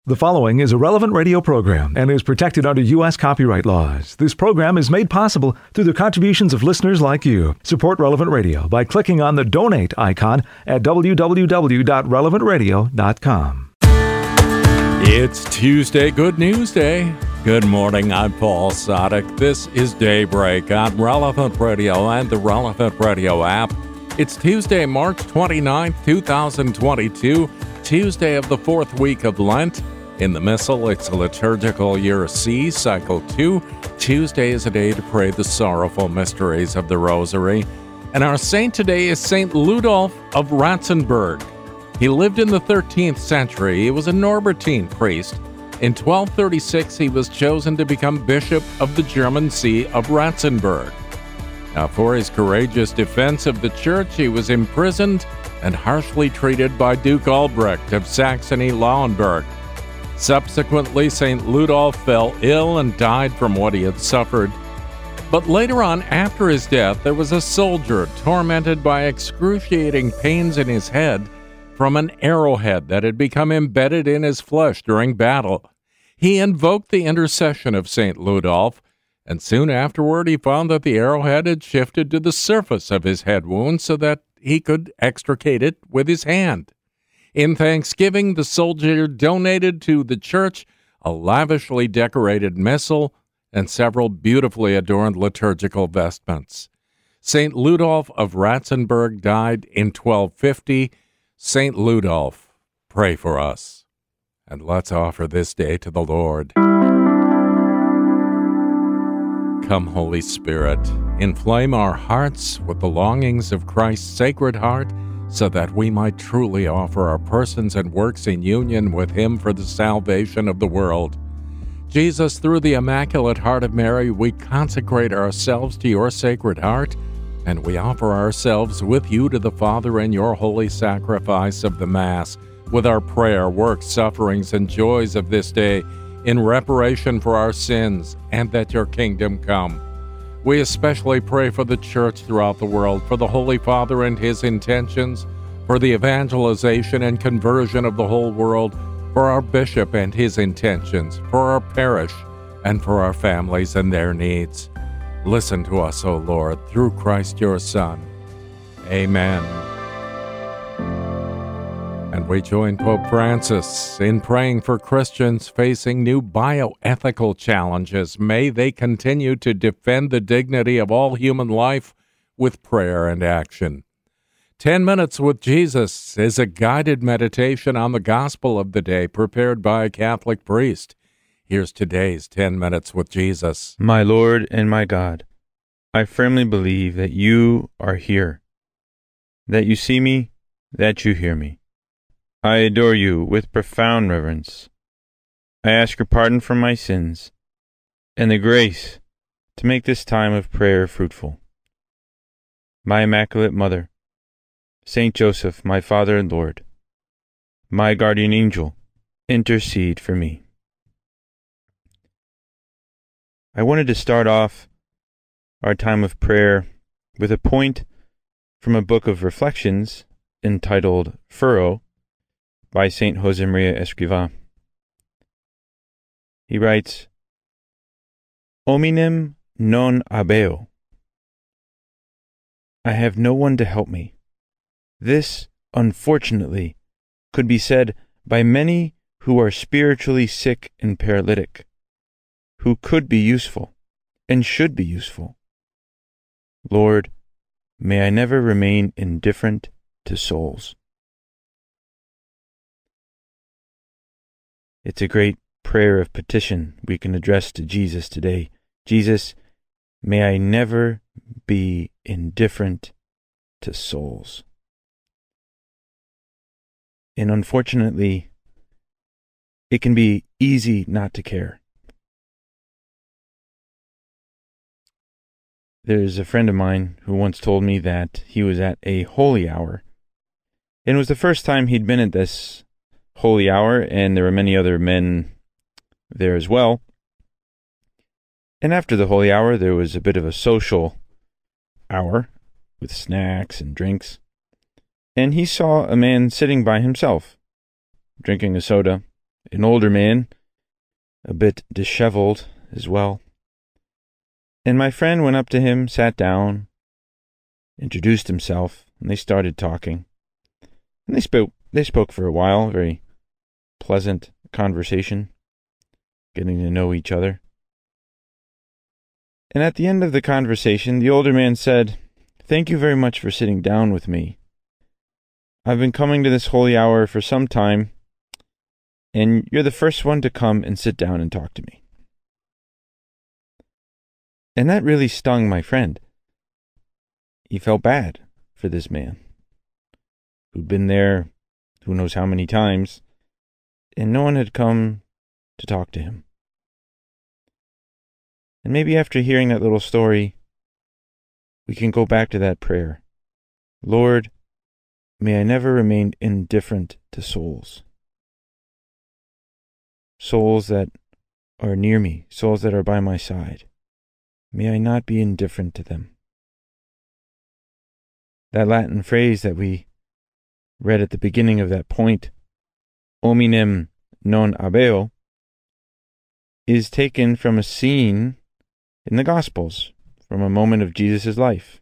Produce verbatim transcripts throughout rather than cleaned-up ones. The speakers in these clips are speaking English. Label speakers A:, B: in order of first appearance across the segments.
A: The following is a Relevant Radio program and is protected under U S copyright laws. This program is made possible through the contributions of listeners like you. Support Relevant Radio by clicking on the donate icon at w w w dot relevant radio dot com.
B: It's Tuesday, Good News Day. Good morning, I'm Paul Sadek. This is Daybreak on Relevant Radio and the Relevant Radio app. It's Tuesday, March twenty-ninth, twenty twenty-two, Tuesday of the fourth week of Lent. In the Missal, it's a liturgical year C, cycle two. Tuesday is a day to pray the sorrowful mysteries of the Rosary. And our saint today is Saint Ludolf of Ratzenburg. He lived in the thirteenth century. He was a Norbertine priest. In twelve thirty-six, he was chosen to become bishop of the German See of Ratzenburg. Now, for his courageous defense of the church, he was imprisoned and harshly treated by Duke Albrecht of Saxony-Lauenburg. Subsequently, Saint Ludolf fell ill and died from what he had suffered. But later on, after his death, there was a soldier tormented by excruciating pains in his head from an arrowhead that had become embedded in his flesh during battle. He invoked the intercession of Saint Ludolf, and soon afterward he found that the arrowhead had shifted to the surface of his head wound so that he could extricate it with his hand. In thanksgiving, the soldier donated to the church a lavishly decorated missal and several beautifully adorned liturgical vestments. Saint Ludolf of Ratzenburg died in twelve fifty. Saint Ludolf, pray for us. And let's offer this day to the Lord. Come, Holy Spirit, inflame our hearts with the longings of Christ's Sacred Heart, so that we might truly offer our persons and works in union with Him for the salvation of the world. Jesus, through the Immaculate Heart of Mary, we consecrate ourselves to your Sacred Heart, and we offer ourselves with you to the Father in your holy sacrifice of the Mass, with our prayer, works, sufferings, and joys of this day, in reparation for our sins, and that your kingdom come. We especially pray for the Church throughout the world, for the Holy Father and his intentions, for the evangelization and conversion of the whole world, for our bishop and his intentions, for our parish, and for our families and their needs. Listen to us, O Lord, through Christ your Son. Amen. And we join Pope Francis in praying for Christians facing new bioethical challenges. May they continue to defend the dignity of all human life with prayer and action. Ten Minutes with Jesus is a guided meditation on the gospel of the day prepared by a Catholic priest. Here's today's Ten Minutes with Jesus.
C: My Lord and my God, I firmly believe that you are here, that you see me, that you hear me. I adore you with profound reverence. I ask your pardon for my sins and the grace to make this time of prayer fruitful. My Immaculate Mother, Saint Joseph, my Father and Lord, my guardian angel, intercede for me. I wanted to start off our time of prayer with a point from a book of reflections entitled Furrow, by Saint Josemaria Escrivá. He writes, Hominem non habeo. I have no one to help me. This, unfortunately, could be said by many who are spiritually sick and paralytic, who could be useful and should be useful. Lord, may I never remain indifferent to souls. It's a great prayer of petition we can address to Jesus today. Jesus, may I never be indifferent to souls. And unfortunately, it can be easy not to care. There's a friend of mine who once told me that he was at a holy hour, and it was the first time he'd been at this holy hour, and there were many other men there as well. And after the holy hour, there was a bit of a social hour with snacks and drinks. And he saw a man sitting by himself, drinking a soda an older man, a bit disheveled as well. And my friend went up to him, sat down, introduced himself, and they started talking. And they spoke, they spoke for a while, very pleasant conversation, getting to know each other. And at the end of the conversation, the older man said, "Thank you very much for sitting down with me. I've been coming to this holy hour for some time, and you're the first one to come and sit down and talk to me." And that really stung my friend. He felt bad for this man, who'd been there who knows how many times, and no one had come to talk to him. And maybe after hearing that little story, we can go back to that prayer. Lord, may I never remain indifferent to souls. Souls that are near me, souls that are by my side. May I not be indifferent to them. That Latin phrase that we read at the beginning of that point, hominem non habeo, is taken from a scene in the Gospels, from a moment of Jesus' life.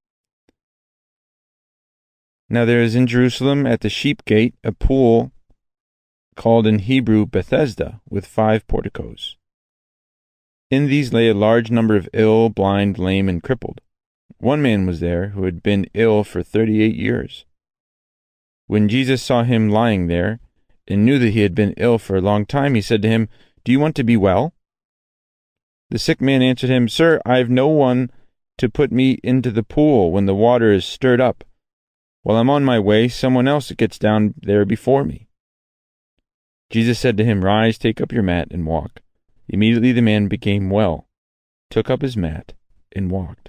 C: Now there is in Jerusalem at the Sheep Gate a pool called in Hebrew Bethesda, with five porticos. In these lay a large number of ill, blind, lame, and crippled. One man was there who had been ill for thirty-eight years. When Jesus saw him lying there, and knew that he had been ill for a long time, he said to him, "Do you want to be well?" The sick man answered him, "Sir, I have no one to put me into the pool when the water is stirred up. While I'm on my way, someone else gets down there before me." Jesus said to him, "Rise, take up your mat, and walk." Immediately the man became well, took up his mat, and walked.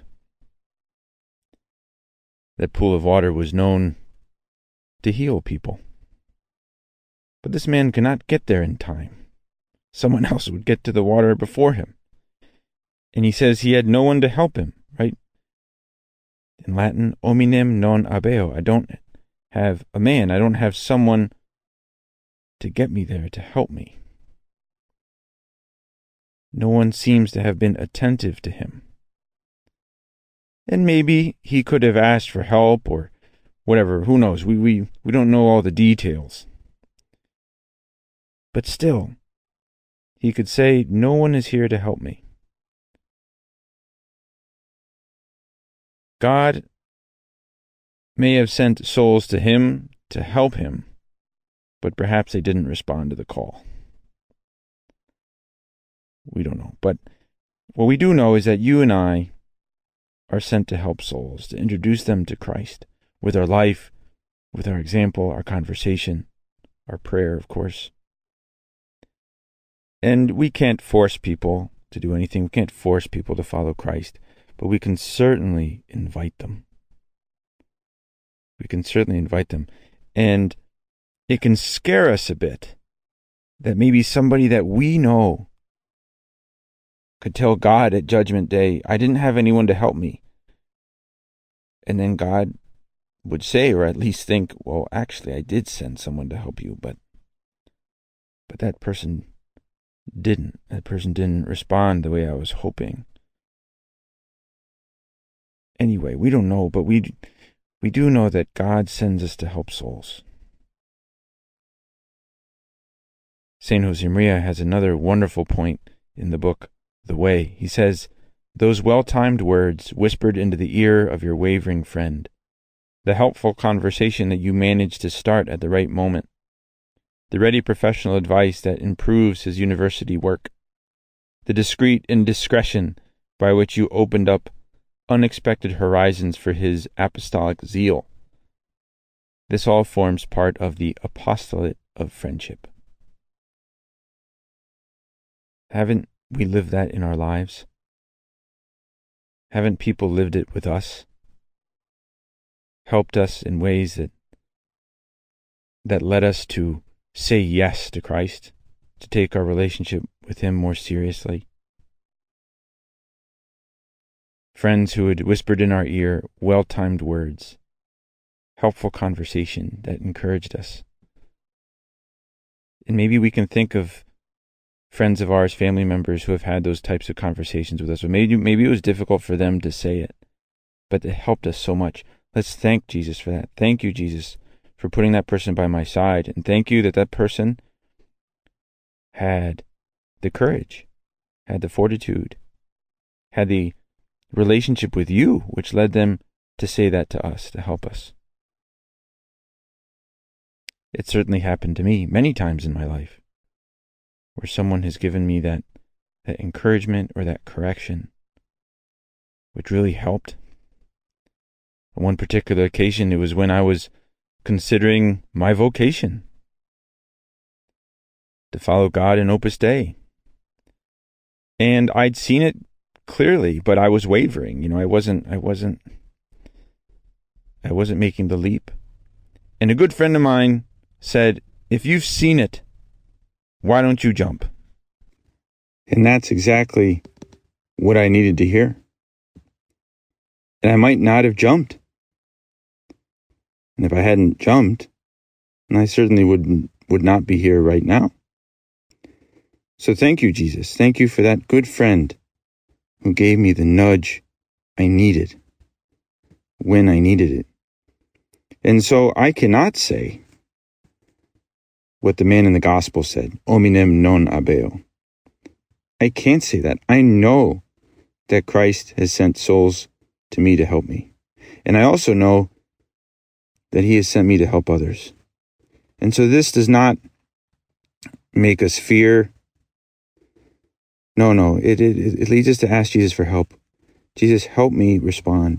C: That pool of water was known to heal people. But this man could not get there in time. Someone else would get to the water before him. And he says he had no one to help him, right? In Latin, hominem non habeo. I don't have a man. I don't have someone to get me there, to help me. No one seems to have been attentive to him. And maybe he could have asked for help or whatever. Who knows? We, we, we don't know all the details. But still, he could say, "No one is here to help me." God may have sent souls to him to help him, but perhaps they didn't respond to the call. We don't know. But what we do know is that you and I are sent to help souls, to introduce them to Christ with our life, with our example, our conversation, our prayer, of course. And we can't force people to do anything. We can't force people to follow Christ, but we can certainly invite them. We can certainly invite them. And it can scare us a bit that maybe somebody that we know could tell God at Judgment Day, "I didn't have anyone to help me." And then God would say, or at least think, "Well, actually, I did send someone to help you, but but that person didn't. That person didn't respond the way I was hoping." Anyway, we don't know, but we we do know that God sends us to help souls. Saint Josemaria has another wonderful point in the book, The Way. He says, "Those well-timed words whispered into the ear of your wavering friend, the helpful conversation that you managed to start at the right moment, the ready professional advice that improves his university work, the discreet indiscretion by which you opened up unexpected horizons for his apostolic zeal. This all forms part of the apostolate of friendship." Haven't we lived that in our lives? Haven't people lived it with us? Helped us in ways that that led us to say yes to Christ, to take our relationship with him more seriously? Friends who had whispered in our ear well-timed words, helpful conversation that encouraged us. And maybe we can think of friends of ours, family members who have had those types of conversations with us. Or maybe, maybe it was difficult for them to say it, but it helped us so much. Let's thank Jesus for that. Thank you, Jesus, for putting that person by my side. And thank you that that person had the courage, had the fortitude, had the relationship with you, which led them to say that to us, to help us. It certainly happened to me many times in my life, where someone has given me that, that encouragement or that correction, which really helped. On one particular occasion, it was when I was considering my vocation, to follow God in Opus Dei. And I'd seen it clearly, but I was wavering. You know, I wasn't, I wasn't, I wasn't making the leap. And a good friend of mine said, if you've seen it, why don't you jump? And that's exactly what I needed to hear. And I might not have jumped. And if I hadn't jumped, then I certainly wouldn't, would not be here right now. So thank you, Jesus. Thank you for that good friend who gave me the nudge I needed when I needed it. And so I cannot say what the man in the gospel said, hominem non habeo. I can't say that. I know that Christ has sent souls to me to help me. And I also know that he has sent me to help others. And so this does not make us fear. No, no, it, it, it leads us to ask Jesus for help. Jesus, help me respond.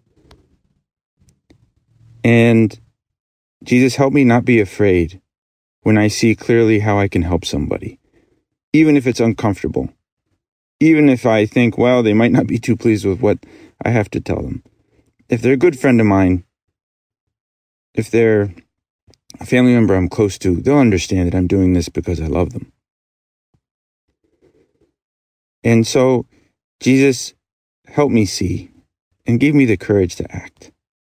C: And Jesus, help me not be afraid when I see clearly how I can help somebody, even if it's uncomfortable, even if I think, well, they might not be too pleased with what I have to tell them. If they're a good friend of mine, if they're a family member I'm close to, they'll understand that I'm doing this because I love them. And so, Jesus, help me see and give me the courage to act.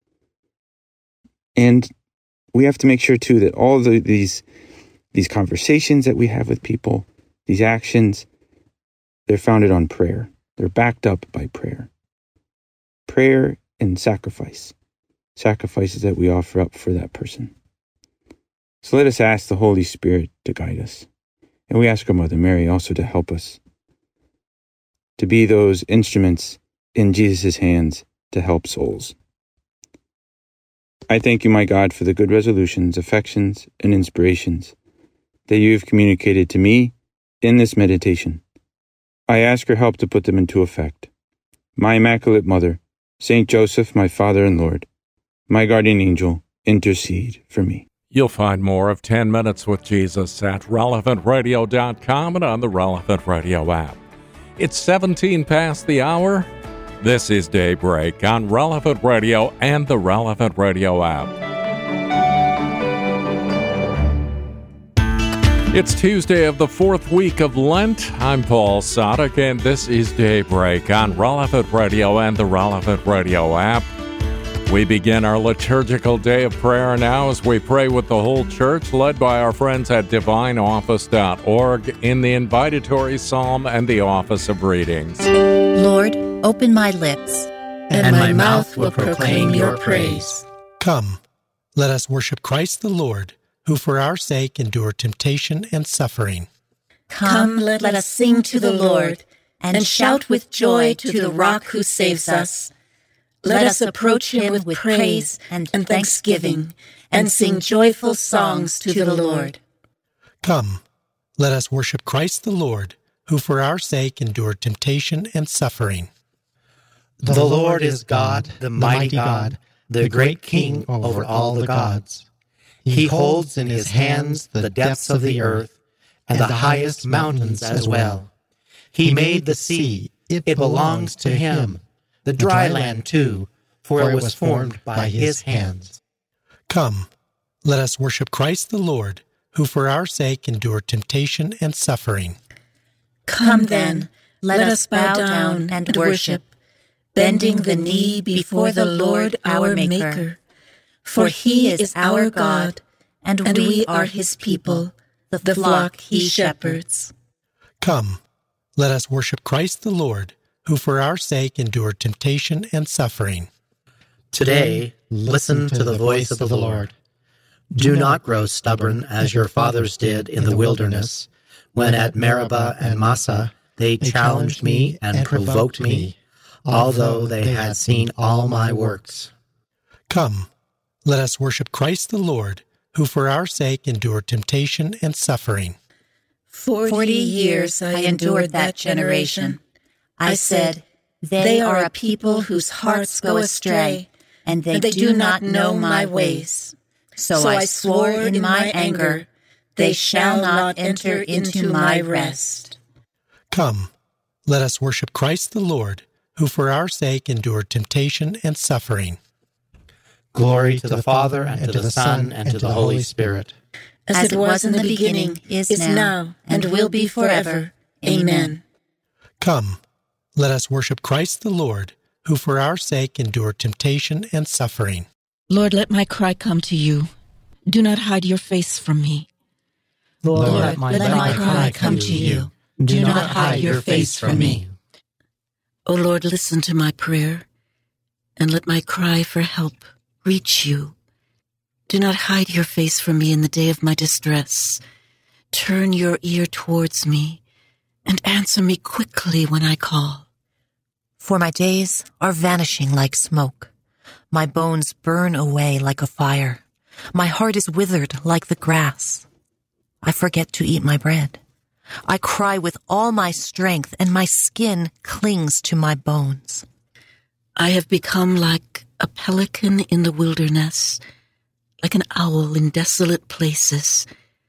C: And we have to make sure, too, that all the, these, these conversations that we have with people, these actions, they're founded on prayer. They're backed up by prayer. Prayer and sacrifice. Sacrifices that we offer up for that person. So let us ask the Holy Spirit to guide us. And we ask our Mother Mary also to help us to be those instruments in Jesus' hands to help souls. I thank you, my God, for the good resolutions, affections, and inspirations that you have communicated to me in this meditation. I ask your help to put them into effect. My Immaculate Mother, Saint Joseph, my Father and Lord, my guardian angel, intercede for me.
B: You'll find more of ten minutes with Jesus at relevant radio dot com and on the Relevant Radio app. It's seventeen past the hour. This is Daybreak on Relevant Radio and the Relevant Radio app. It's Tuesday of the fourth week of Lent. I'm Paul Sadek, and this is Daybreak on Relevant Radio and the Relevant Radio app. We begin our liturgical day of prayer now as we pray with the whole church, led by our friends at divine office dot org in the invitatory psalm and the office of readings.
D: Lord, open my lips,
E: and my mouth will proclaim your praise.
F: Come, let us worship Christ the Lord, who for our sake endured temptation and suffering.
D: Come, let us sing to the Lord, and shout with joy to the rock who saves us. Let us approach him with praise and thanksgiving, and sing joyful songs to the Lord.
F: Come, let us worship Christ the Lord, who for our sake endured temptation and suffering.
E: The Lord is God, the mighty God, the great King over all the gods. He holds in his hands the depths of the earth, and the highest mountains as well. He made the sea, it belongs to him, the dry land too, for it was formed by his hands.
F: Come, let us worship Christ the Lord, who for our sake endured temptation and suffering.
D: Come then, let us bow down and worship, bending the knee before the Lord our Maker. For he is our God, and we are his people, the flock he shepherds.
F: Come, let us worship Christ the Lord, who for our sake endured temptation and suffering.
E: Today, listen to the voice of the Lord. Do not grow stubborn as your fathers did in the wilderness, when at Meribah and Massah they challenged me and provoked me, although they had seen all my works.
F: Come, let us worship Christ the Lord, who for our sake endured temptation and suffering.
D: Forty years I endured that generation. I said, they are a people whose hearts go astray, and they, and they do not know my ways. So, so I swore in my anger, they shall not enter into my rest.
F: Come, let us worship Christ the Lord, who for our sake endured temptation and suffering.
E: Glory to the Father, and to the Son, and to the Holy Spirit.
D: As it was in the beginning, is now, and will be forever. Amen.
F: Come, let us worship Christ the Lord, who for our sake endured temptation and suffering.
G: Lord, let my cry come to you. Do not hide your face from me.
E: Lord,
D: Lord
E: let my,
D: let my cry come to you. Do not hide your face from me.
G: O Lord, listen to my prayer, and let my cry for help reach you. Do not hide your face from me in the day of my distress. Turn your ear towards me, and answer me quickly when I call.
H: For my days are vanishing like smoke. My bones burn away like a fire. My heart is withered like the grass. I forget to eat my bread. I cry with all my strength, and my skin clings to my bones.
G: I have become like a pelican in the wilderness, like an owl in desolate places.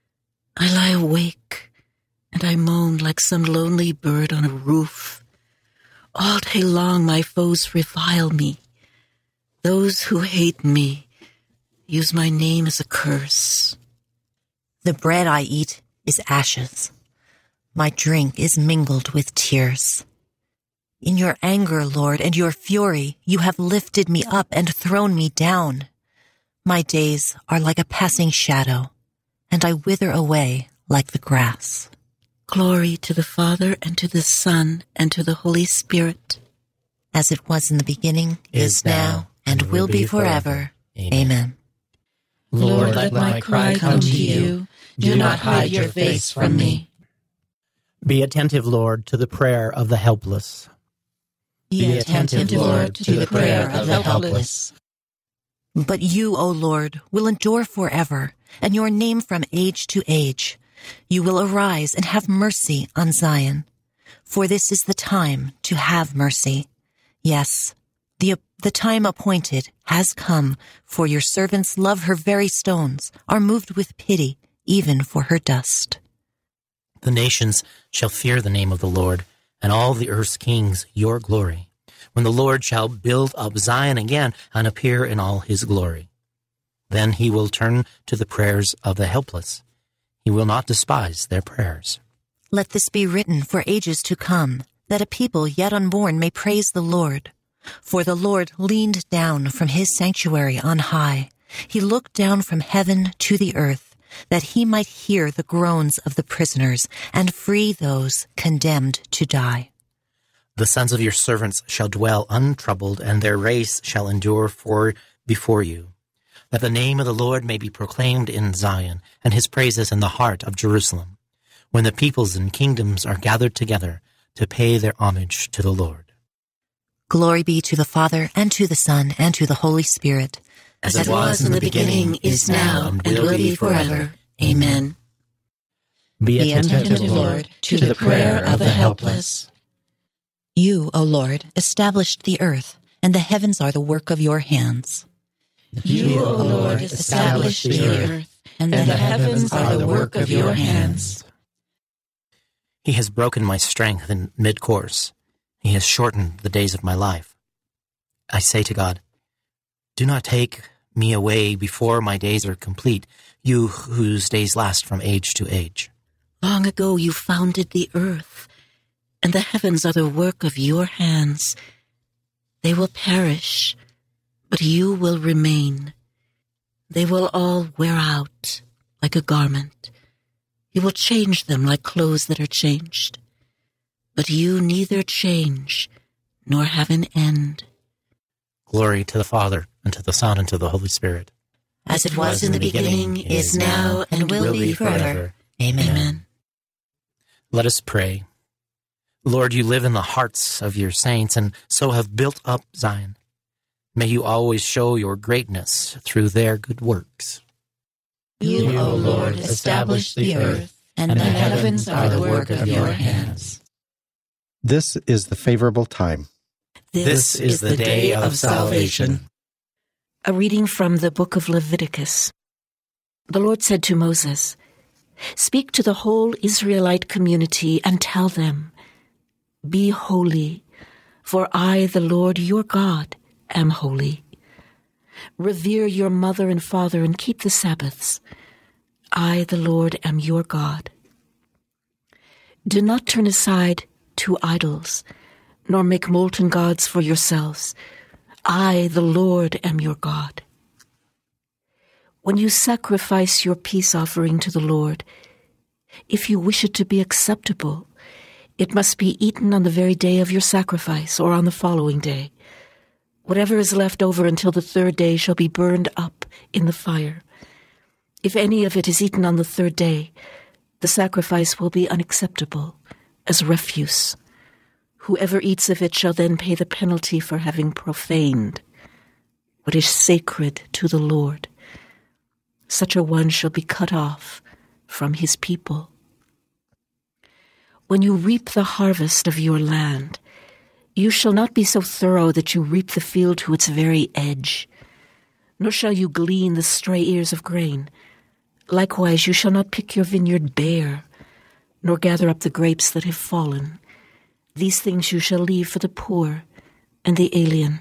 G: I lie awake, and I moan like some lonely bird on a roof. All day long my foes revile me. Those who hate me use my name as a curse.
H: The bread I eat is ashes. My drink is mingled with tears. In your anger, Lord, and your fury, you have lifted me up and thrown me down. My days are like a passing shadow, and I wither away like the grass.
G: Glory to the Father, and to the Son, and to the Holy Spirit.
H: As it was in the beginning, is now, and will be forever. Amen.
D: Lord, let my cry come to you. Do not hide your face from me.
E: Be attentive, Lord, to the prayer of the helpless.
D: Be attentive, Lord, to the prayer of the helpless.
H: But you, O Lord, will endure forever, and your name from age to age. You will arise and have mercy on Zion. For this is the time to have mercy. Yes, the, the time appointed has come, for your servants love her very stones, are moved with pity, even for her dust.
E: The nations shall fear the name of the Lord, and all the earth's kings your glory, when the Lord shall build up Zion again and appear in all his glory. Then he will turn to the prayers of the helpless. He will not despise their prayers.
H: Let this be written for ages to come, that a people yet unborn may praise the Lord. For the Lord leaned down from his sanctuary on high. He looked down from heaven to the earth, that he might hear the groans of the prisoners and free those condemned to die.
E: The sons of your servants shall dwell untroubled, and their race shall endure for before you, that the name of the Lord may be proclaimed in Zion, and his praises in the heart of Jerusalem, when the peoples and kingdoms are gathered together to pay their homage to the Lord.
H: Glory be to the Father, and to the Son, and to the Holy Spirit,
D: as it was in the beginning, is now, and will be forever. Amen.
E: Be attentive,
D: Lord, to the prayer of the helpless.
H: You, O Lord, established the earth, and the heavens are the work of your hands.
D: You, O Lord, established the earth, and the heavens are the work of your hands.
E: He has broken my strength in mid-course. He has shortened the days of my life. I say to God, do not take me away before my days are complete, you whose days last from age to age.
G: Long ago you founded the earth, and the heavens are the work of your hands. They will perish, but you will remain. They will all wear out like a garment. He will change them like clothes that are changed. But you neither change nor have an end.
E: Glory to the Father, and to the Son, and to the Holy Spirit.
D: As it was in the beginning, is now, and will be forever. Amen.
G: Amen.
E: Let us pray. Lord, you live in the hearts of your saints, and so have built up Zion. May you always show your greatness through their good works.
D: You, O Lord, establish the earth, and the heavens are the work of your hands.
F: This is the favorable time.
E: This is the day of salvation.
G: A reading from the book of Leviticus. The Lord said to Moses, "Speak to the whole Israelite community and tell them, 'Be holy, for I, the Lord your God, am holy. Revere your mother and father and keep the Sabbaths. I, the Lord, am your God. Do not turn aside to idols, nor make molten gods for yourselves. I, the Lord, am your God. When you sacrifice your peace offering to the Lord, if you wish it to be acceptable, it must be eaten on the very day of your sacrifice or on the following day. Whatever is left over until the third day shall be burned up in the fire. If any of it is eaten on the third day, the sacrifice will be unacceptable as refuse. Whoever eats of it shall then pay the penalty for having profaned what is sacred to the Lord. Such a one shall be cut off from his people. When you reap the harvest of your land, you shall not be so thorough that you reap the field to its very edge, nor shall you glean the stray ears of grain. Likewise, you shall not pick your vineyard bare, nor gather up the grapes that have fallen. These things you shall leave for the poor and the alien.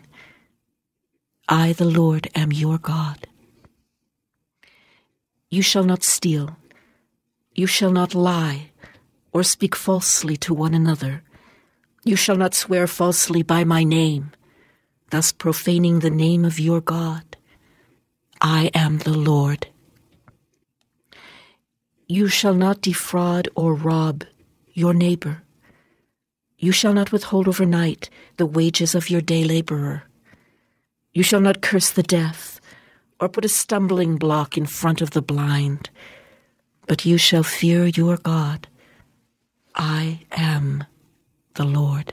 G: I, the Lord, am your God. You shall not steal. You shall not lie or speak falsely to one another. You shall not swear falsely by my name, thus profaning the name of your God. I am the Lord. You shall not defraud or rob your neighbor. You shall not withhold overnight the wages of your day laborer. You shall not curse the deaf or put a stumbling block in front of the blind, but you shall fear your God. I am the Lord.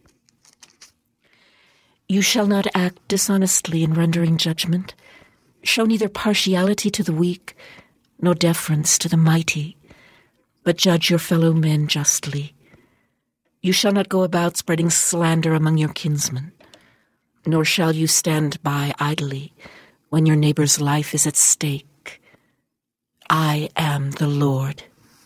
G: You shall not act dishonestly in rendering judgment. Show neither partiality to the weak, nor deference to the mighty, but judge your fellow men justly. You shall not go about spreading slander among your kinsmen, nor shall you stand by idly when your neighbor's life is at stake. I am the Lord.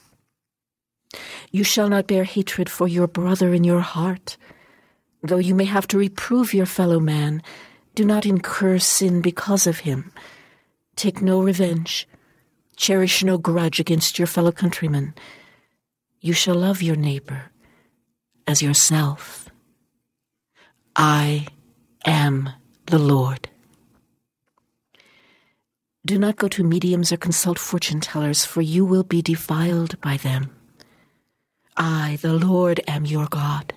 G: You shall not bear hatred for your brother in your heart. Though you may have to reprove your fellow man, do not incur sin because of him. Take no revenge. Cherish no grudge against your fellow countrymen. You shall love your neighbor as yourself. I am the Lord. Do not go to mediums or consult fortune tellers, for you will be defiled by them. I, the Lord, am your God.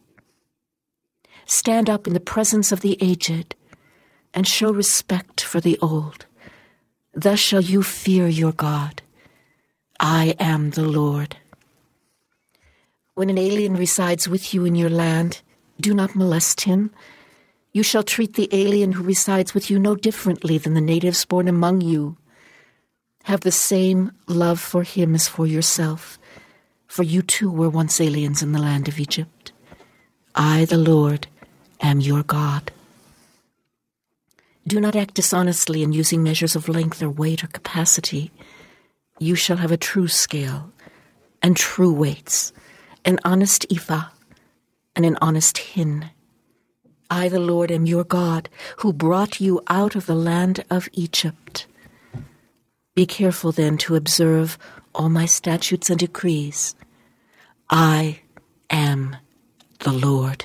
G: Stand up in the presence of the aged and show respect for the old. Thus shall you fear your God. I am the Lord. When an alien resides with you in your land, do not molest him. You shall treat the alien who resides with you no differently than the natives born among you. Have the same love for him as for yourself, for you too were once aliens in the land of Egypt. I, the Lord, am your God. Do not act dishonestly in using measures of length or weight or capacity. You shall have a true scale and true weights, an honest ephah and an honest hin. I, the Lord, am your God, who brought you out of the land of Egypt. Be careful then to observe all my statutes and decrees. I am the Lord.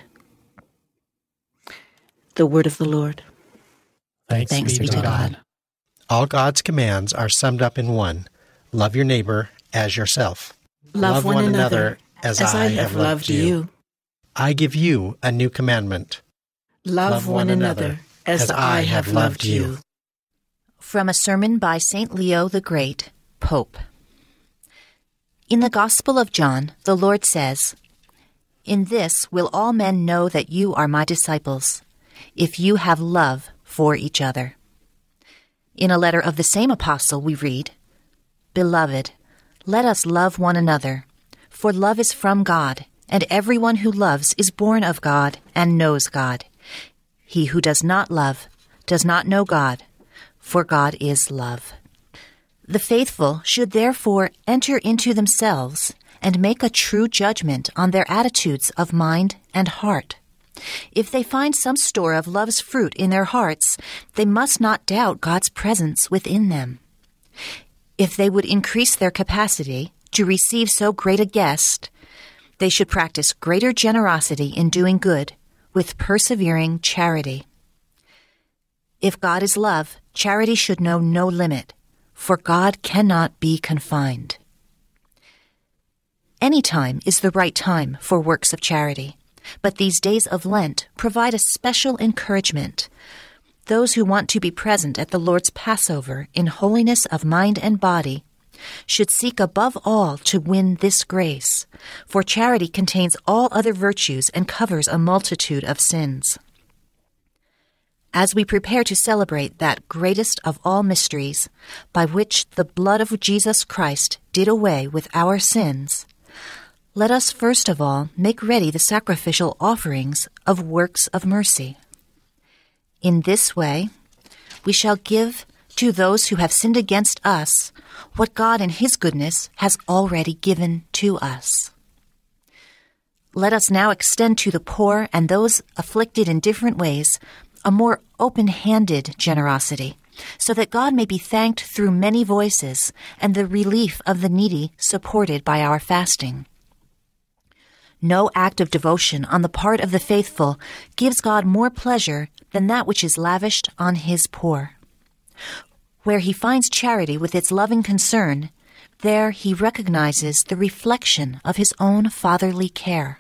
G: The word of the Lord.
E: Thanks,
D: Thanks be to God.
F: All God's commands are summed up in one: love your neighbor as yourself.
G: Love one another as I have loved you.
F: I give you a new commandment.
G: Love one another as I have loved you.
H: From a sermon by Saint Leo the Great, Pope. In the Gospel of John, the Lord says, "In this will all men know that you are my disciples, if you have love for each other." In a letter of the same apostle we read, "Beloved, let us love one another, for love is from God, and everyone who loves is born of God and knows God. He who does not love does not know God, for God is love." The faithful should therefore enter into themselves and make a true judgment on their attitudes of mind and heart. If they find some store of love's fruit in their hearts, they must not doubt God's presence within them. If they would increase their capacity to receive so great a guest, they should practice greater generosity in doing good with persevering charity. If God is love, charity should know no limit, for God cannot be confined. Any time is the right time for works of charity, but these days of Lent provide a special encouragement. Those who want to be present at the Lord's Passover in holiness of mind and body should seek above all to win this grace, for charity contains all other virtues and covers a multitude of sins. As we prepare to celebrate that greatest of all mysteries, by which the blood of Jesus Christ did away with our sins, let us first of all make ready the sacrificial offerings of works of mercy. In this way, we shall give to those who have sinned against us what God in His goodness has already given to us. Let us now extend to the poor and those afflicted in different ways a more open-handed generosity, so that God may be thanked through many voices and the relief of the needy supported by our fasting. No act of devotion on the part of the faithful gives God more pleasure than that which is lavished on His poor. Where He finds charity with its loving concern, there He recognizes the reflection of His own fatherly care.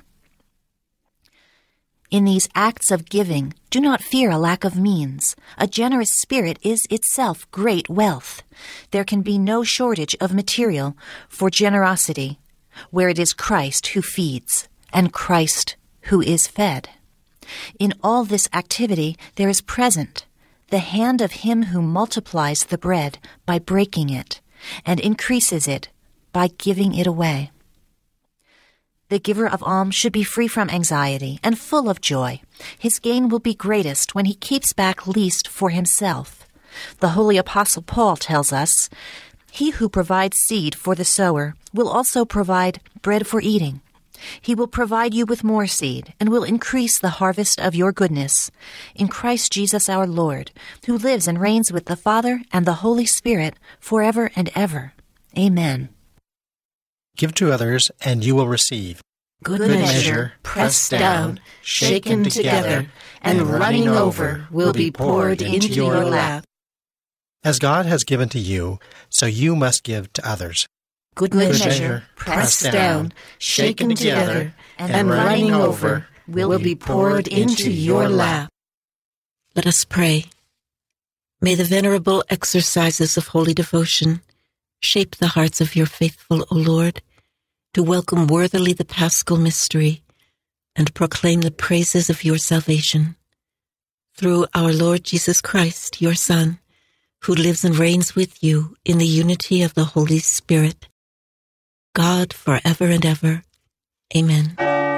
H: In these acts of giving, do not fear a lack of means. A generous spirit is itself great wealth. There can be no shortage of material for generosity, where it is Christ who feeds and Christ who is fed. In all this activity there is present the hand of Him who multiplies the bread by breaking it and increases it by giving it away. The giver of alms should be free from anxiety and full of joy. His gain will be greatest when he keeps back least for himself. The holy apostle Paul tells us, "He who provides seed for the sower will also provide bread for eating. He will provide you with more seed and will increase the harvest of your goodness. In Christ Jesus our Lord, who lives and reigns with the Father and the Holy Spirit forever and ever. Amen."
F: Give to others, and you will receive.
G: Good, Good measure, pressed down, shaken together, and running over will be poured into your lap.
F: As God has given to you, so you must give to others.
G: Good, Good measure, measure, pressed down, shaken together, and running over will be poured into your lap. Let us pray. May the venerable exercises of holy devotion shape the hearts of your faithful, O Lord, to welcome worthily the Paschal mystery and proclaim the praises of your salvation. Through our Lord Jesus Christ, your Son, who lives and reigns with you in the unity of the Holy Spirit, God forever and ever. Amen.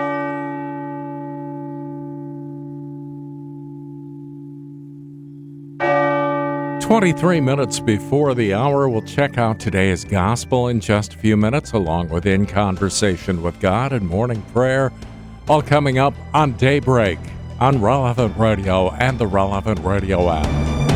B: twenty-three minutes before the hour, we'll check out today's gospel in just a few minutes, along with In Conversation with God and morning prayer, all coming up on Daybreak on Relevant Radio and the Relevant Radio app.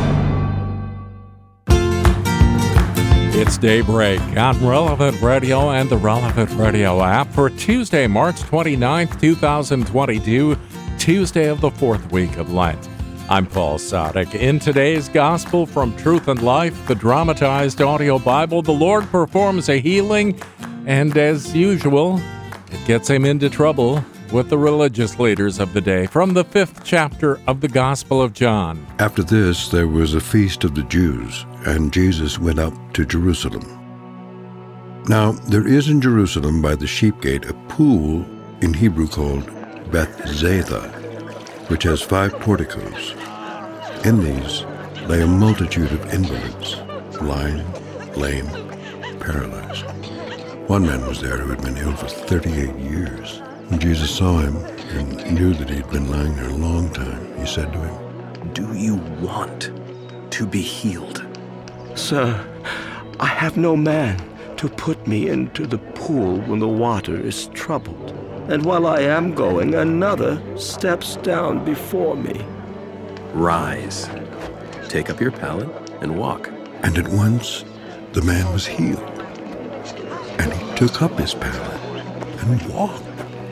B: It's Daybreak on Relevant Radio and the Relevant Radio app for Tuesday, March twenty-ninth, twenty twenty-two, Tuesday of the fourth week of Lent. I'm Paul Sadek. In today's Gospel from Truth and Life, the dramatized audio Bible, the Lord performs a healing, and as usual, it gets him into trouble with the religious leaders of the day. From the fifth chapter of the Gospel of John.
I: After this, there was a feast of the Jews, and Jesus went up to Jerusalem. Now, there is in Jerusalem by the sheep gate a pool in Hebrew called Bethzatha, which has five porticos. In these lay a multitude of invalids, blind, lame, paralyzed. One man was there who had been ill for thirty-eight years. When Jesus saw him and knew that he had been lying there a long time, he said to him,
J: "Do you want to be healed?"
K: "Sir, I have no man to put me into the pool when the water is troubled. And while I am going, another steps down before me."
J: "Rise, take up your pallet and walk."
I: And at once the man was healed. And he took up his pallet and walked.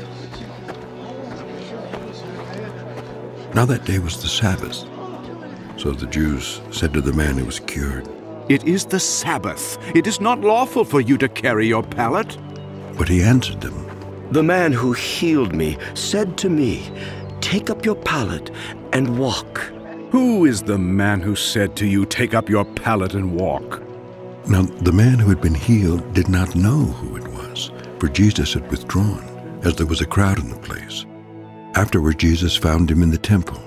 I: Now that day was the Sabbath. So the Jews said to the man who was cured,
L: "It is the Sabbath. It is not lawful for you to carry your pallet."
I: But he answered them,
K: "The man who healed me said to me, 'Take up your pallet and walk.'"
L: "Who is the man who said to you, 'Take up your pallet and walk'?"
I: Now the man who had been healed did not know who it was, for Jesus had withdrawn, as there was a crowd in the place. Afterward Jesus found him in the temple.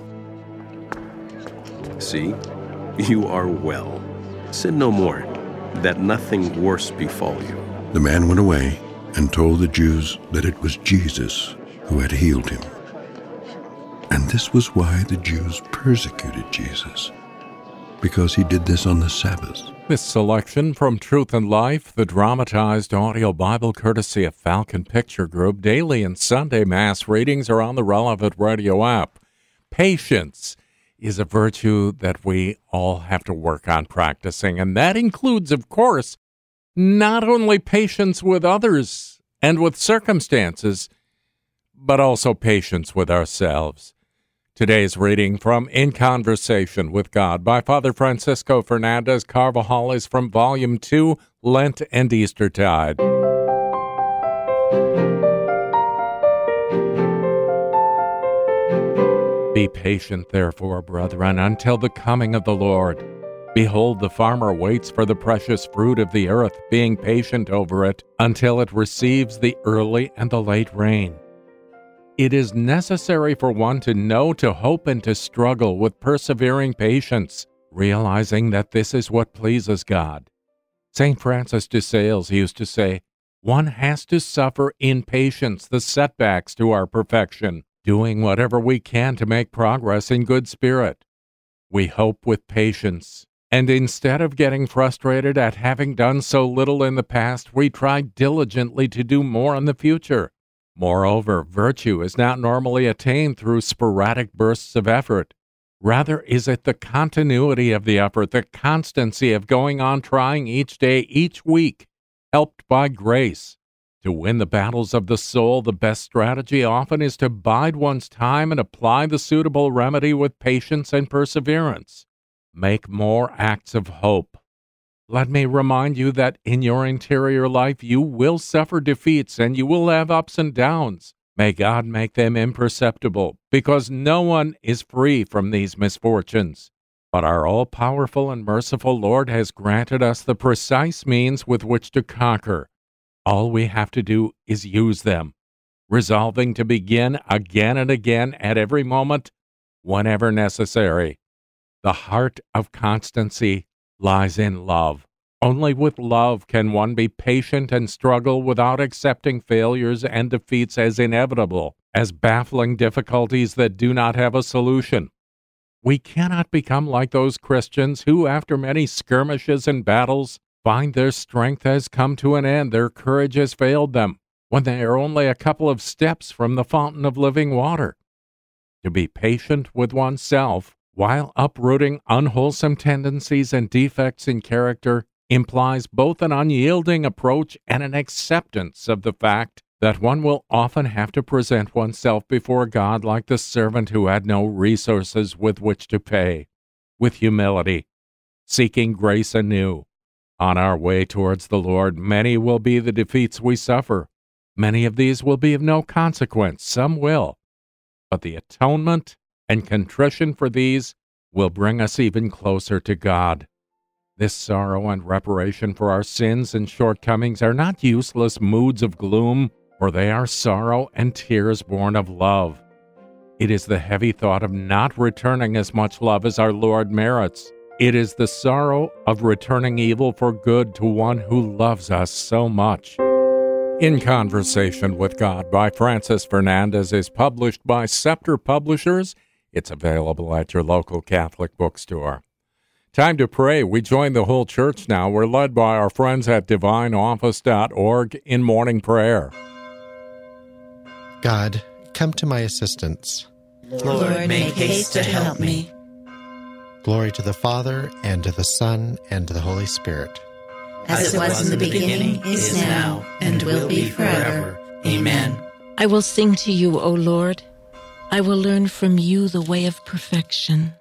J: "See, you are well. Sin no more, that nothing worse befall you."
I: The man went away and told the Jews that it was Jesus who had healed him. And this was why the Jews persecuted Jesus, because he did this on the Sabbath.
B: This selection from Truth and Life, the dramatized audio Bible courtesy of Falcon Picture Group. Daily and Sunday Mass readings are on the Relevant Radio app. Patience is a virtue that we all have to work on practicing, and that includes, of course, not only patience with others and with circumstances, but also patience with ourselves. Today's reading from In Conversation with God by Father Francisco Fernandez Carvajal is from Volume two, Lent and Eastertide. Be patient, therefore, brethren, until the coming of the Lord. Behold, the farmer waits for the precious fruit of the earth, being patient over it until it receives the early and the late rain. It is necessary for one to know, to hope, and to struggle with persevering patience, realizing that this is what pleases God. Saint Francis de Sales used to say, "One has to suffer in patience the setbacks to our perfection, doing whatever we can to make progress in good spirit. We hope with patience, and instead of getting frustrated at having done so little in the past, we try diligently to do more in the future. Moreover, virtue is not normally attained through sporadic bursts of effort. Rather is it the continuity of the effort, the constancy of going on trying each day, each week, helped by grace. To win the battles of the soul, the best strategy often is to bide one's time and apply the suitable remedy with patience and perseverance. Make more acts of hope. Let me remind you that in your interior life you will suffer defeats and you will have ups and downs. May God make them imperceptible, because no one is free from these misfortunes. But our all-powerful and merciful Lord has granted us the precise means with which to conquer. All we have to do is use them, resolving to begin again and again at every moment, whenever necessary. The heart of constancy lies in love. Only with love can one be patient and struggle without accepting failures and defeats as inevitable, as baffling difficulties that do not have a solution. We cannot become like those Christians who, after many skirmishes and battles, find their strength has come to an end, their courage has failed them, when they are only a couple of steps from the fountain of living water. To be patient with oneself while uprooting unwholesome tendencies and defects in character implies both an unyielding approach and an acceptance of the fact that one will often have to present oneself before God like the servant who had no resources with which to pay, with humility, seeking grace anew. On our way towards the Lord, many will be the defeats we suffer. Many of these will be of no consequence, some will. But the atonement and contrition for these will bring us even closer to God. This sorrow and reparation for our sins and shortcomings are not useless moods of gloom, for they are sorrow and tears born of love. It is the heavy thought of not returning as much love as our Lord merits. It is the sorrow of returning evil for good to one who loves us so much. In Conversation with God by Francis Fernandez is published by Scepter Publishers. It's available at your local Catholic bookstore. Time to pray. We join the whole church now. We're led by our friends at divine office dot org in morning prayer.
F: God, come to my assistance.
D: Lord, make haste to help me.
F: Glory to the Father, and to the Son, and to the Holy Spirit.
D: As it was in the beginning, is now, and will be forever. Amen.
G: I will sing to you, O Lord. I will learn from you the way of perfection.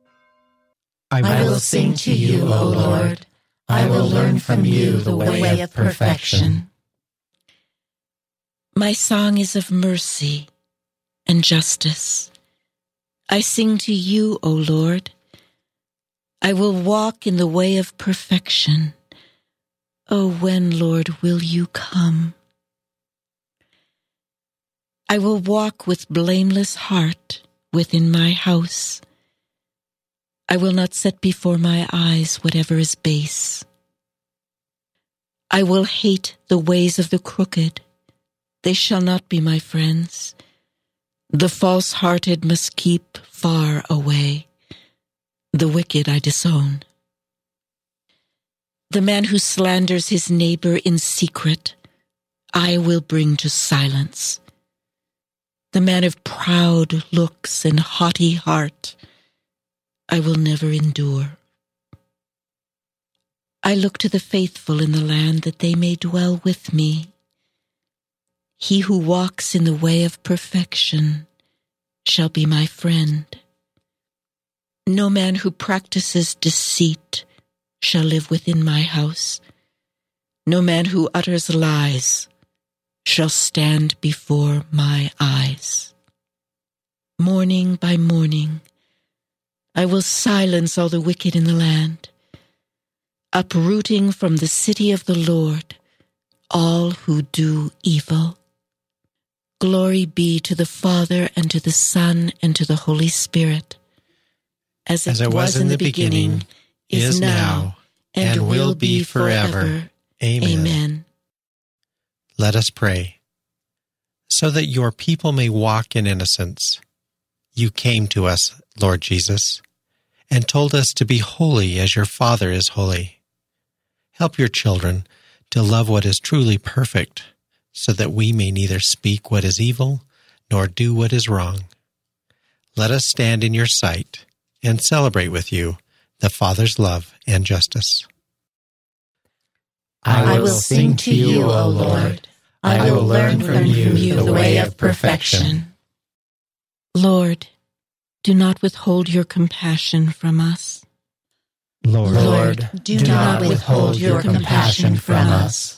E: I will sing to you, O Lord. I will learn from you the way of perfection.
G: My song is of mercy and justice. I sing to you, O Lord. I will walk in the way of perfection. Oh, when, Lord, will you come? I will walk with blameless heart within my house. I will not set before my eyes whatever is base. I will hate the ways of the crooked. They shall not be my friends. The false-hearted must keep far away. The wicked I disown. The man who slanders his neighbor in secret, I will bring to silence. The man of proud looks and haughty heart, I will never endure. I look to the faithful in the land that they may dwell with me. He who walks in the way of perfection shall be my friend. No man who practices deceit shall live within my house. No man who utters lies shall stand before my eyes. Morning by morning, I will silence all the wicked in the land, uprooting from the city of the Lord all who do evil. Glory be to the Father, and to the Son, and to the Holy Spirit, as it,
F: as it was, was in the beginning, beginning is now, and, and will be forever. Amen.
G: Amen.
F: Let us pray. So that your people may walk in innocence, you came to us, Lord Jesus, and told us to be holy as your Father is holy. Help your children to love what is truly perfect, so that we may neither speak what is evil nor do what is wrong. Let us stand in your sight and celebrate with you the Father's love and justice.
E: I will sing to you, O Lord. I will learn from you the way of perfection.
G: Lord, do not withhold your compassion from us.
E: Lord, Lord do, do not withhold your compassion from us.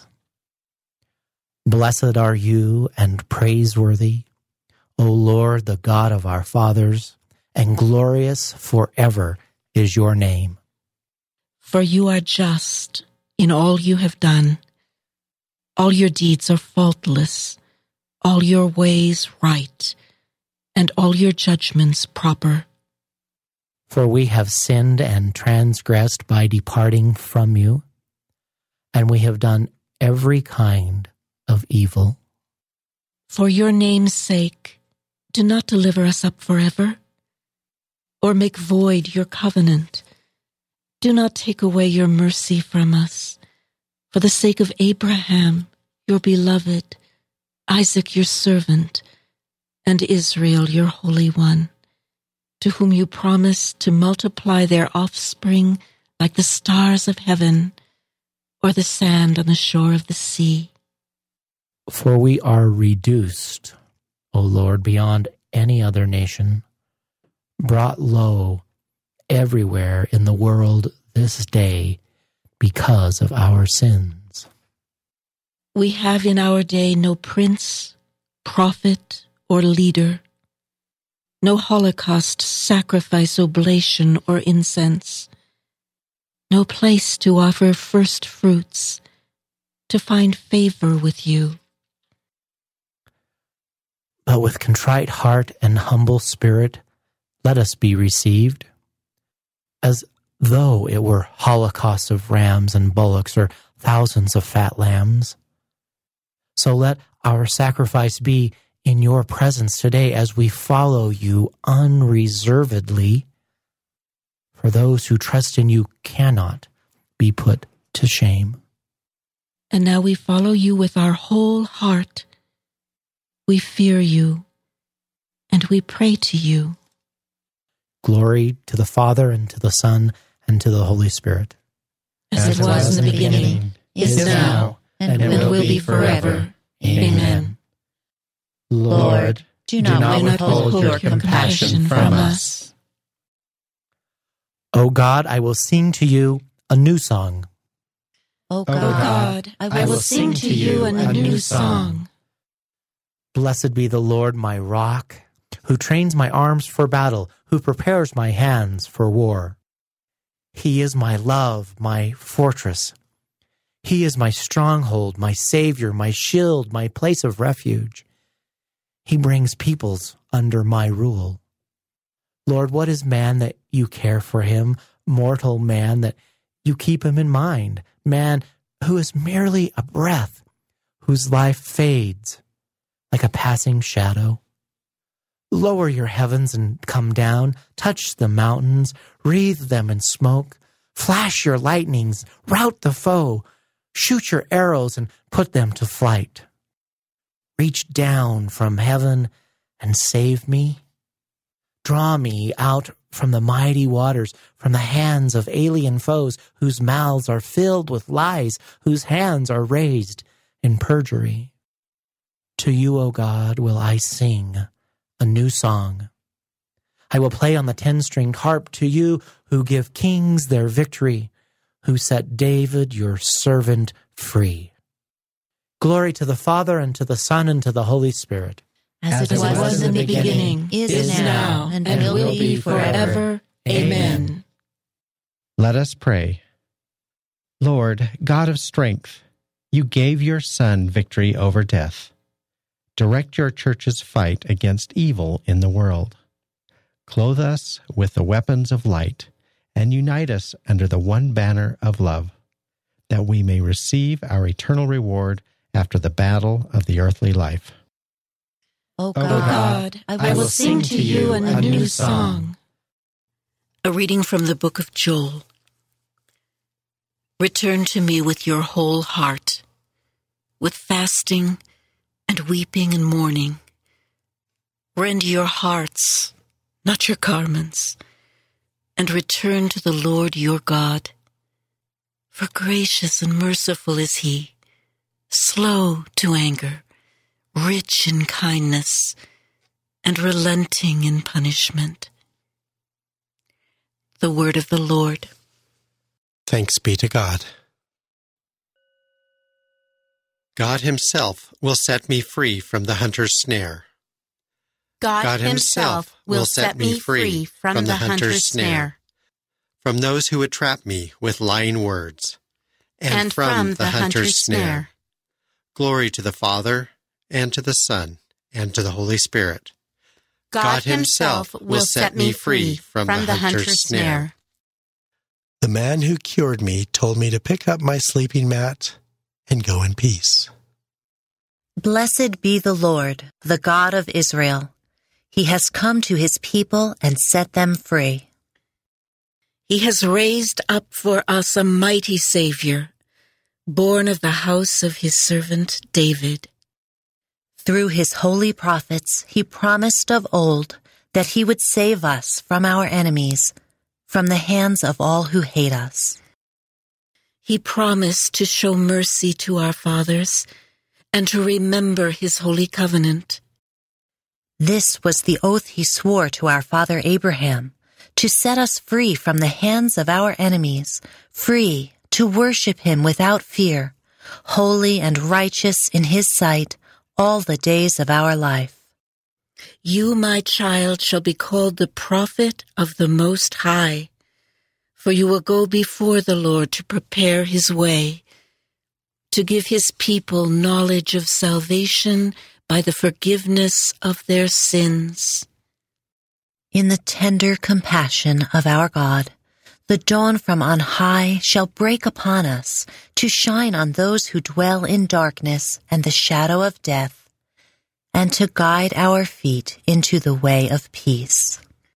M: Blessed are you and praiseworthy, O Lord, the God of our fathers, and glorious forever is your name.
G: For you are just in all you have done. All your deeds are faultless, all your ways right, and all your judgments proper.
M: For we have sinned and transgressed by departing from you, and we have done every kind of evil.
G: For your name's sake, do not deliver us up forever, or make void your covenant. Do not take away your mercy from us. For the sake of Abraham, your beloved, Isaac your servant, and Israel your Holy One, to whom you promised to multiply their offspring like the stars of heaven or the sand on the shore of the sea.
M: For we are reduced, O Lord, beyond any other nation, brought low everywhere in the world this day because of our sins.
G: We have in our day no prince, prophet, or leader, no holocaust, sacrifice, oblation, or incense, no place to offer first fruits, to find favor with you.
M: But with contrite heart and humble spirit, let us be received, as though it were holocausts of rams and bullocks or thousands of fat lambs. So let our sacrifice be in your presence today as we follow you unreservedly, for those who trust in you cannot be put to shame.
G: And now we follow you with our whole heart. We fear you, and we pray to you.
M: Glory to the Father, and to the Son, and to the Holy Spirit.
G: As, As it was, was in the beginning, beginning is now, now and, and will, will be forever. Amen.
H: Lord, do not, do not withhold your, your compassion from us.
M: O God, I will sing to you a new song.
H: O God, o God I, will I will sing to you a new song.
M: Blessed be the Lord, my rock, who trains my arms for battle, who prepares my hands for war. He is my love, my fortress. He is my stronghold, my Savior, my shield, my place of refuge. He brings peoples under my rule. Lord, what is man that you care for him, mortal man that you keep him in mind, man who is merely a breath, whose life fades like a passing shadow? Lower your heavens and come down, touch the mountains, wreathe them in smoke, flash your lightnings, rout the foe, shoot your arrows and put them to flight. Reach down from heaven and save me. Draw me out from the mighty waters, from the hands of alien foes whose mouths are filled with lies, whose hands are raised in perjury. To you, O God, will I sing a new song. I will play on the ten-stringed harp to you who give kings their victory, who set David, your servant, free. Glory to the Father, and to the Son, and to the Holy Spirit.
G: As, As it was, was in the beginning, beginning is, is now, and, and will, will be forever. Amen.
F: Let us pray. Lord, God of strength, you gave your Son victory over death. Direct your church's fight against evil in the world. Clothe us with the weapons of light, and unite us under the one banner of love, that we may receive our eternal reward after the battle of the earthly life.
H: O God, God I, will I will sing to you a, a new song.
G: A reading from the book of Joel. Return to me with your whole heart, with fasting and weeping and mourning. Rend your hearts, not your garments, and return to the Lord your God. For gracious and merciful is he, slow to anger, rich in kindness, and relenting in punishment. The word of the Lord.
F: Thanks be to God. God himself will set me free from the hunter's snare.
H: God, God himself will set me free from, from the hunter's snare,
F: from those who would trap me with lying words, and,
H: and
F: from,
H: from
F: the,
H: the
F: hunter's,
H: hunter's snare.
F: snare. Glory to the Father, and to the Son, and to the Holy Spirit.
H: God, God himself will set me free from, from the hunter's snare.
F: The man who cured me told me to pick up my sleeping mat and go in peace.
H: Blessed be the Lord, the God of Israel. He has come to his people and set them free.
G: He has raised up for us a mighty Savior, born of the house of his servant David.
H: Through his holy prophets, he promised of old that he would save us from our enemies, from the hands of all who hate us.
G: He promised to show mercy to our fathers and to remember his holy covenant.
H: This was the oath he swore to our father Abraham, to set us free from the hands of our enemies, free to worship him without fear, holy and righteous in his sight all the days of our life.
G: You, my child, shall be called the prophet of the Most High, for you will go before the Lord to prepare his way, to give his people knowledge of salvation by the forgiveness of their sins.
H: In the tender compassion of our God, the dawn from on high shall break upon us to shine on those who dwell in darkness and the shadow of death, and to guide our feet into the way of peace.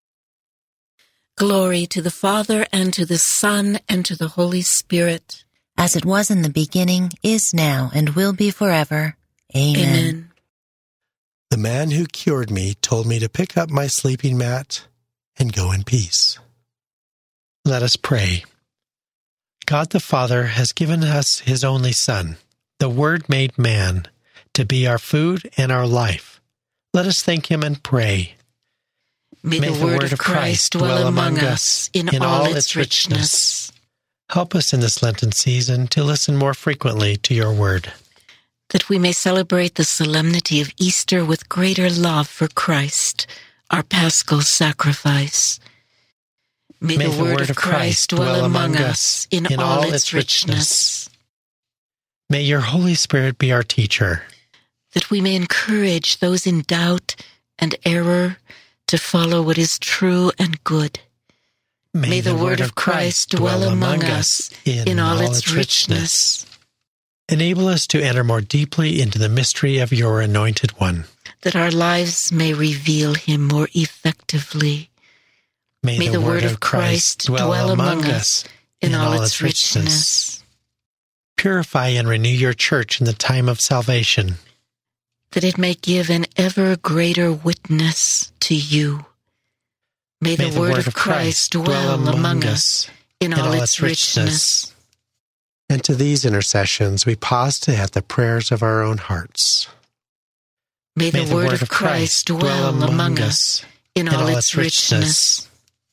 G: Glory to the Father, and to the Son, and to the Holy Spirit.
H: As it was in the beginning, is now, and will be forever. Amen.
G: Amen.
F: The man who cured me told me to pick up my sleeping mat and go in peace. Let us pray. God the Father has given us his only Son, the Word made man, to be our food and our life. Let us thank him and pray.
G: May, May the, the word, word of Christ dwell among us in, in all its richness.
F: Help us in this Lenten season to listen more frequently to your word,
G: that we may celebrate the solemnity of Easter with greater love for Christ, our paschal sacrifice. May, May the, the word, word of Christ dwell among us in, in all its richness.
F: May your Holy Spirit be our teacher,
G: that we may encourage those in doubt and error to follow what is true and good.
F: May,
G: May the, the word of Christ dwell among us in, in all its richness.
F: Enable us to enter more deeply into the mystery of your Anointed One,
G: that our lives may reveal him more effectively.
F: May, May the, the word of Christ dwell, dwell among us in, in all its richness. Purify and renew your church in the time of salvation,
G: that it may give an ever greater witness to you. May, May the, the word, word of Christ dwell among us in all, in all its richness.
F: And to these intercessions we pause to add the prayers of our own hearts.
G: May the, May the word, word of Christ dwell among us in all, in all its richness.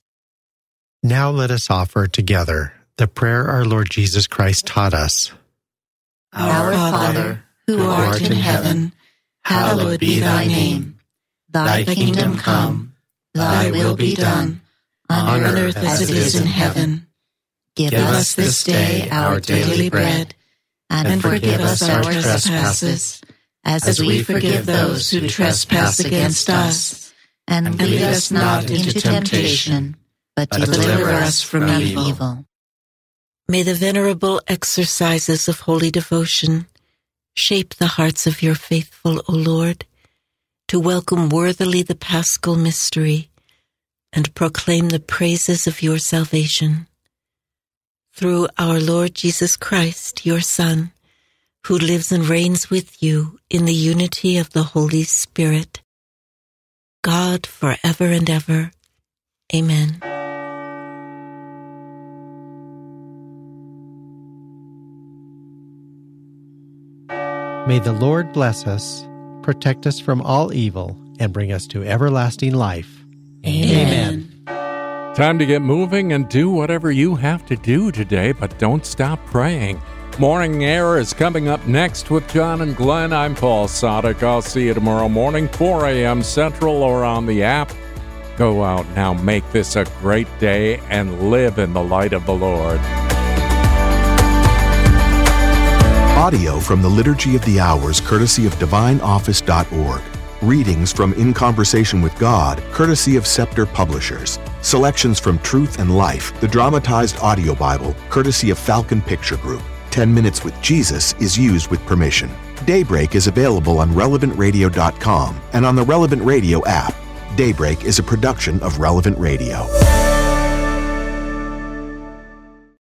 F: Now let us offer together the prayer our Lord Jesus Christ taught us.
D: Our Father, who art in heaven, hallowed be thy name. Thy kingdom come, thy will be done, on earth as it is in heaven. Give us this day our daily bread, and forgive us our trespasses, as we forgive those who trespass against us. And lead us not into temptation, but deliver us from evil.
G: May the venerable exercises of holy devotion shape the hearts of your faithful, O Lord, to welcome worthily the Paschal mystery and proclaim the praises of your salvation. Through our Lord Jesus Christ, your Son, who lives and reigns with you in the unity of the Holy Spirit, God forever and ever. Amen.
F: May the Lord bless us, protect us from all evil, and bring us to everlasting life.
D: Amen.
B: Amen. Time to get moving and do whatever you have to do today, but don't stop praying. Morning Air is coming up next with John and Glenn. I'm Paul Sadek. I'll see you tomorrow morning, four a.m. Central, or on the app. Go out now, make this a great day, and live in the light of the Lord.
N: Audio from the Liturgy of the Hours, courtesy of divine office dot org. Readings from In Conversation with God, courtesy of Scepter Publishers. Selections from Truth and Life, the dramatized audio Bible, courtesy of Falcon Picture Group. Ten Minutes with Jesus is used with permission. Daybreak is available on relevant radio dot com and on the Relevant Radio app. Daybreak is a production of Relevant Radio.